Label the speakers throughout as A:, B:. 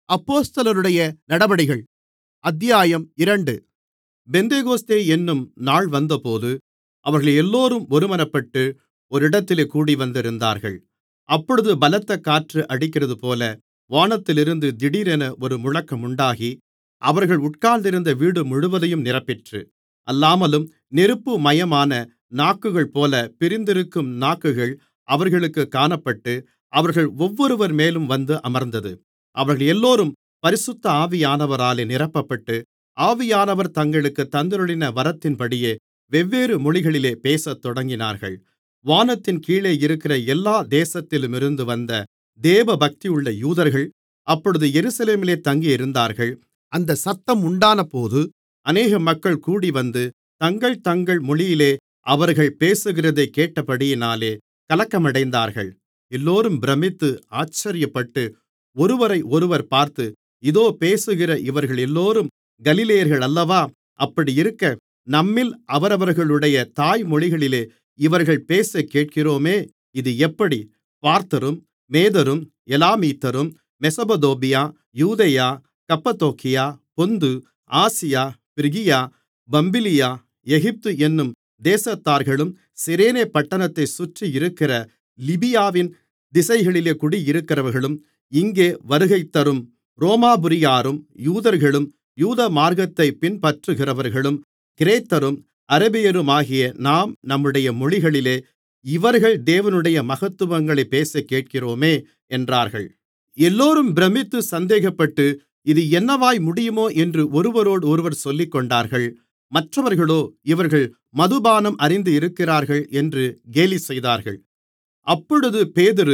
A: அப்போஸ்தலருடைய நடபடிகள் அத்தியாயம் 2. பெந்தெகொஸ்தே என்னும் நாள் வந்தபோது அவர்களெல்லோரும் ஒருமனப்பட்டு ஓரிடத்திலே கூடிவந்திருந்தார்கள். அப்பொழுது பலத்த காற்று அடிக்கிறதுபோல வானத்திலிருந்து திடீரென ஒரு முழக்கம் உண்டாகி அவர்கள் உட்கார்ந்திருந்த வீடு முழுவதையும் நிரப்பிற்று. அல்லாமலும் நெருப்புமயமான நாக்குகள்போல பிரிந்திருக்கும் நாக்குகள் அவர்களுக்குக் காணப்பட்டு அவர்கள் ஒவ்வொருவர் மேலும் வந்து அமர்ந்தது. அவர்களெல்லோரும் பரிசுத்த ஆவியானவராலே நிரப்பப்பட்டு ஆவியானவர் தங்களுக்குத் தந்தருளின வரத்தின்படியே வெவ்வேறு மொழிகளிலே பேசத் தொடங்கினார்கள். வானத்தின் கீழே இருக்கிற எல்லா தேசத்திலுமிருந்து வந்த தேவபக்தியுள்ள யூதர்கள் அப்பொழுது எருசலேமிலே தங்கியிருந்தார்கள். அந்தச் சத்தம் உண்டானபோது அநேக மக்கள் கூடிவந்து தங்கள் தங்கள் மொழியிலே அவர்கள் பேசுகிறதைக் கேட்டபடியினாலே கலக்கமடைந்தார்கள். எல்லோரும் பிரமித்து ஆச்சரியப்பட்டு ஒருவரையொருவர் பார்த்து, இதோ பேசுகிற இவர்களெல்லோரும் கலிலேயர்கள் அல்லவா? அப்படியிருக்க நம்மில் அவரவர்களுடைய தாய்மொழிகளிலே இவர்கள் பேசக் கேட்கிறோமே, இது எப்படி? பார்த்தரும் மேதரும் எலாமீத்தரும் மெசொப்பொத்தாமியா யூதேயா கப்பத்தோக்கியா பொந்து ஆசியா பிரிகியா பம்பிலியா எகிப்து என்னும் தேசத்தார்களும் சிரேனே பட்டணத்தைச் சுற்றியிருக்கிற லிபியாவின் திசைகளிலே குடியிருக்கிறவர்களும் இங்கே வருகைதரும் ரோமாபுரியாரும் யூதர்களும் யூத மார்க்கத்தைப் பின்பற்றுகிறவர்களும் கிரேத்தரும் அரபியருமாகிய நாம் நம்முடைய மொழிகளிலே இவர்கள் தேவனுடைய மகத்துவங்களைப் பேசக் கேட்கிறோமே என்றார்கள். எல்லோரும் பிரமித்து சந்தேகப்பட்டு இது என்னவாய் முடியுமோ என்று ஒருவரோடொருவர் சொல்லிக்கொண்டார்கள். மற்றவர்களோ இவர்கள் மதுபானம் அருந்தி இருக்கிறார்கள் என்று கேலி செய்தார்கள். அப்பொழுது பேதுரு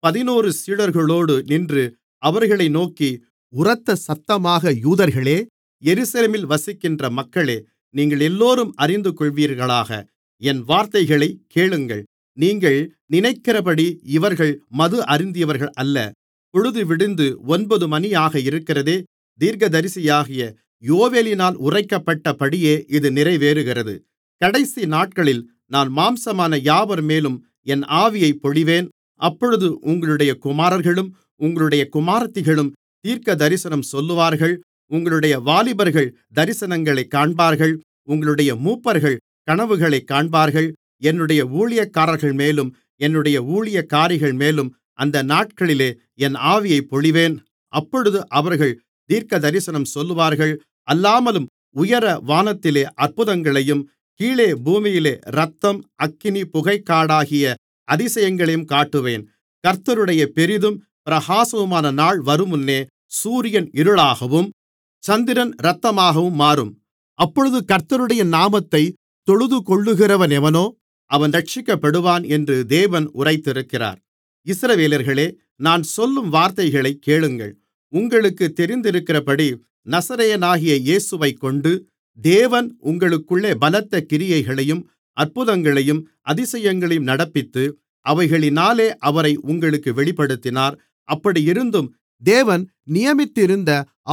A: 11 சீடர்களோடு நின்று அவர்களை நோக்கி உரத்த சத்தமாக, யூதர்களே, எருசலேமில் வசிக்கின்ற மக்களே, நீங்கள் எல்லோரும் அறிந்துகொள்வீர்களாக, என் வார்த்தைகளைக் கேளுங்கள். நீங்கள் நினைக்கிறபடி இவர்கள் மது அருந்தியவர்கள் அல்ல. பொழுது விடிந்து 9 மணியாக இருக்கிறதே. தீர்க்கதரிசியாகிய யோவேலினால் உரைக்கப்பட்டபடியே இது நிறைவேறுகிறது. கடைசி நாட்களில் நான் மாம்சமான யாவர்மேலும் என் ஆவியைப் பொழிவேன். அப்பொழுது உங்களுடைய குமாரர்களும் உங்களுடைய குமாரத்திகளும் தீர்க்கதரிசனம் சொல்லுவார்கள். உங்களுடைய வாலிபர்கள் தரிசனங்களைக் காண்பார்கள். உங்களுடைய மூப்பர்கள் கனவுகளைக் காண்பார்கள். என்னுடைய ஊழியக்காரர்கள்மேலும் என்னுடைய ஊழியக்காரிகள்மேலும் அந்த நாட்களிலே என் ஆவியைப் பொழிவேன். அப்பொழுது அவர்கள் தீர்க்கதரிசனம் சொல்லுவார்கள். அல்லாமலும் உயர வானத்திலே அற்புதங்களையும் கீழே பூமியிலே இரத்தம் அக்கினி புகைக்காடாகிய அதிசயங்களையும் காட்டுவேன். கர்த்தருடைய பெரிதும் பிரகாசமுமான நாள் வருமுன்னே சூரியன் இருளாகவும் சந்திரன் இரத்தமாகவும் மாறும். அப்பொழுது கர்த்தருடைய நாமத்தைத் தொழுதுகொள்ளுகிறவனெவனோ அவன் இரட்சிக்கப்படுவான் என்று தேவன் உரைத்திருக்கிறார். இஸ்ரவேலர்களே, நான் சொல்லும் வார்த்தைகளைக் கேளுங்கள். உங்களுக்குத் தெரிந்திருக்கிறபடி நசரேயனாகிய இயேசுவைக்கொண்டு தேவன் உங்களுக்குள்ளே பலத்த கிரியைகளையும் அற்புதங்களையும் அதிசயங்களையும் நடப்பித்து அவைகளினாலே அவரை உங்களுக்கு வெளிப்படுத்தினார். அப்படியிருந்தும் தேவன் நியமித்திருந்த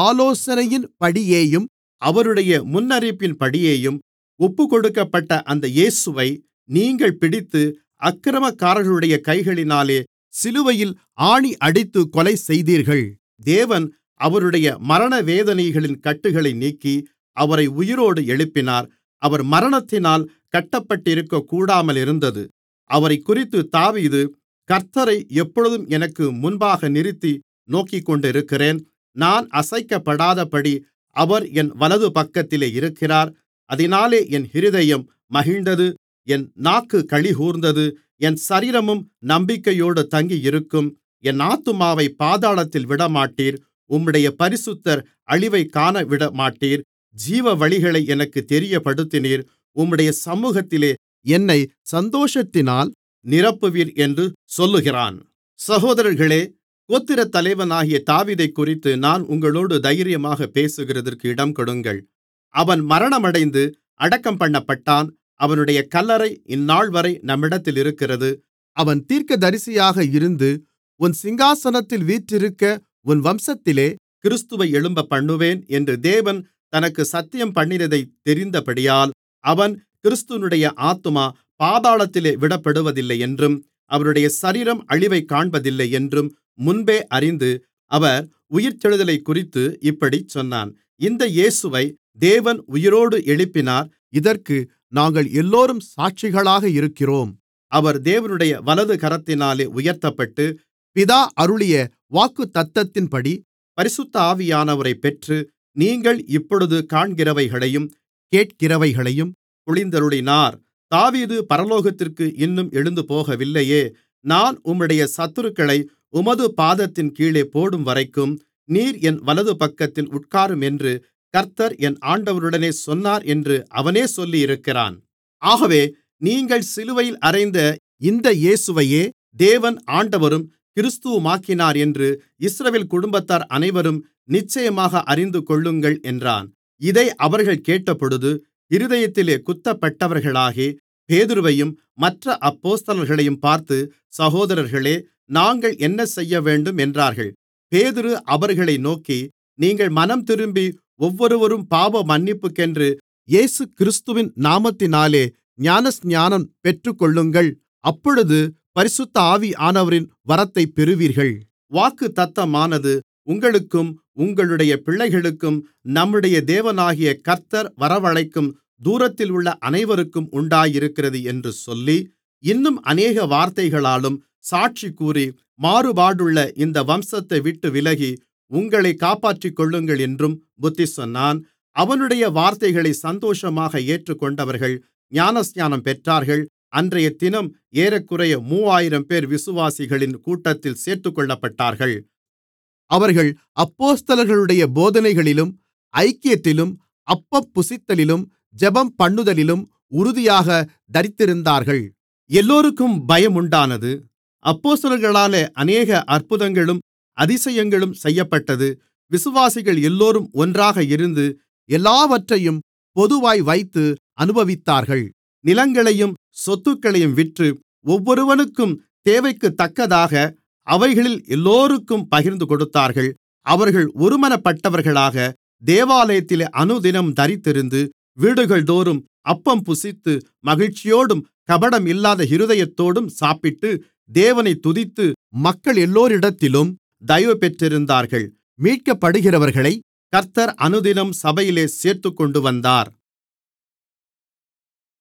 A: ஆலோசனையின்படியேயும் அவருடைய முன்னறிவிப்பின்படியேயும் ஒப்புக்கொடுக்கப்பட்ட அந்த இயேசுவை நீங்கள் பிடித்து அக்கிரமக்காரர்களுடைய கைகளினாலே சிலுவையில் ஆணி அடித்துக் கொலை செய்தீர்கள். தேவன் அவருடைய மரணவேதனைகளின் கட்டுகளை நீக்கி அவரை உயிரோடு எழுப்பினார். அவர் மரணத்தினால் கட்டப்பட்டிருக்கக்கூடாமலிருந்தது. அவரைக்குறித்து தாவீது, கர்த்த்தரை எப்பொழுதும் எனக்கு முன்பாக நிறுத்தி நோக்கிக்கொண்டிருக்கிறேன். நான் அசைக்கப்படாதபடி அவர் என் வலது பக்கத்திலே இருக்கிறார். அதினாலே என் இருதயம் மகிழ்ந்தது, என் நாக்கு களிகூர்ந்தது, என் சரீரமும் நம்பிக்கையோடு தங்கியிருக்கும். என் ஆத்துமாவைப் பாதாளத்தில் விடமாட்டீர். உம்முடைய பரிசுத்தர் அழிவைக் காணவிடமாட்டீர். ஜீவவழிகளை எனக்குத் தெரியப்படுத்தினீர். உம்முடைய சமூகத்திலே என்னை சந்தோஷத்தினால் நிரப்புவீர் என்று சொல்லுகிறான். சகோதரர்களே, கோத்திரத் தலைவனாகிய தாவீதைக்குறித்து நான் உங்களோடு தைரியமாக பேசுகிறதற்கு இடம்கொடுங்கள். அவன் மரணமடைந்து அடக்கம் பண்ணப்பட்டான். அவனுடைய கல்லறை இந்நாள்வரை நம்மிடத்தில் இருக்கிறது. அவன் தீர்க்கதரிசியாக இருந்து உன் சிங்காசனத்தில் வீற்றிருக்க உன் வம்சத்திலே கிறிஸ்துவை எழும்பப்பண்ணுவேன் என்று தேவன் தனக்கு சத்தியம்பண்ணினதைத் தெரிந்தபடியால் அவன் கிறிஸ்துவினுடைய ஆத்துமா பாதாளத்திலே விடப்படுவதில்லை என்றும் அவருடைய சரீரம் அழிவைக் காண்பதில்லை என்றும் முன்பே அறிந்து அவர் உயிர்த்தெழுதலைக்குறித்து இப்படிச் சொன்னான். இந்த இயேசுவை தேவன் உயிரோடு எழுப்பினார். இதற்கு நாங்கள் எல்லோரும் சாட்சிகளாக இருக்கிறோம். அவர் தேவனுடைய வலது கரத்தினாலே உயர்த்தப்பட்டு, பிதா அருளிய வாக்குத்தத்தத்தின்படி பரிசுத்த ஆவியானவரைப் பெற்று, நீங்கள் இப்பொழுது காண்கிறவைகளையும் கேட்கிறவைகளையும் பொழிந்தருளினார். தாவீது பரலோகத்திற்கு இன்னும் எழுந்து போகவில்லையே. நான் உம்முடைய சத்துருக்களை உமது பாதத்தின் கீழே போடும்வரைக்கும் நீர் என் வலது பக்கத்தில் உட்காரும் என்று கர்த்தர் என் ஆண்டவருடனே சொன்னார் என்று அவனே சொல்லியிருக்கிறான். ஆகவே நீங்கள் சிலுவையில் அறைந்த இந்த இயேசுவையே தேவன் ஆண்டவரும் கிறிஸ்துவுமாக்கினார் என்று இஸ்ரவேல் குடும்பத்தார் அனைவரும் நிச்சயமாக அறிந்துகொள்ளுங்கள் என்றான். இதை அவர்கள் கேட்டபொழுது இருதயத்திலே குத்தப்பட்டவர்களாகி பேதுருவையும் மற்ற அப்போஸ்தலர்களையும் பார்த்து, சகோதரர்களே, நாங்கள் என்ன செய்யவேண்டும் என்றார்கள். பேதுரு அவர்களை நோக்கி, நீங்கள் மனம்திரும்பி ஒவ்வொருவரும் பாவமன்னிப்புக்கென்று இயேசுகிறிஸ்துவின் நாமத்தினாலே ஞானஸ்நானம் பெற்றுக்கொள்ளுங்கள். அப்பொழுது பரிசுத்த ஆவியானவரின் வரத்தைப் பெறுவீர்கள். வாக்குத்தத்தமானது உங்களுக்கும் உங்களுடைய பிள்ளைகளுக்கும் நம்முடைய தேவனாகிய கர்த்தர் வரவழைக்கும் தூரத்தில் உள்ள அனைவருக்கும் உண்டாயிருக்கிறது என்று சொல்லி, இன்னும் அநேக வார்த்தைகளாலும் சாட்சிகூறி, மாறுபாடுள்ள இந்த வம்சத்தை விட்டு விலகி உங்களைக் காப்பாற்றிக்கொள்ளுங்கள் என்றும் புத்திசொன்னான். அவனுடைய வார்த்தைகளை சந்தோஷமாக ஏற்றுக்கொண்டவர்கள் ஞானஸ்நானம் பெற்றார்கள். அன்றையதினம் ஏறக்குறைய 3000 பேர் விசுவாசிகளின் கூட்டத்தில் சேர்த்துக்கொள்ளப்பட்டார்கள். அவர்கள் அப்போஸ்தலர்களுடைய போதனைகளிலும் ஐக்கியத்திலும் அப்பம் புசித்தலிலும் ஜெபம்பண்ணுதலிலும் உறுதியாகத் தரித்திருந்தார்கள். எல்லோருக்கும் பயம் உண்டானது. அப்போஸ்தலர்களாலே அநேக அற்புதங்களும் அதிசயங்களும் செய்யப்பட்டது. விசுவாசிகள் எல்லோரும் ஒன்றாக இருந்து எல்லாவற்றையும் பொதுவாய் வைத்து அனுபவித்தார்கள். நிலங்களையும் சொத்துக்களையும் விற்று ஒவ்வொருவனுக்கும் தேவைக்குத்தக்கதாக அவைகளில் எல்லோருக்கும் பகிர்ந்து கொடுத்தார்கள். அவர்கள் ஒருமனப்பட்டவர்களாக தேவாலயத்திலே அனுதினம் தரித்திருந்து வீடுகள்தோறும் அப்பம் புசித்து மகிழ்ச்சியோடும் கபடமில்லாத இருதயத்தோடும் சாப்பிட்டு தேவனைத் துதித்து மக்கள் எல்லோரிடத்திலும் தயவு பெற்றிருந்தார்கள். மீட்கப்படுகிறவர்களை கர்த்தர் அனுதினம் சபையிலே சேர்த்துக்கொண்டு வந்தார்.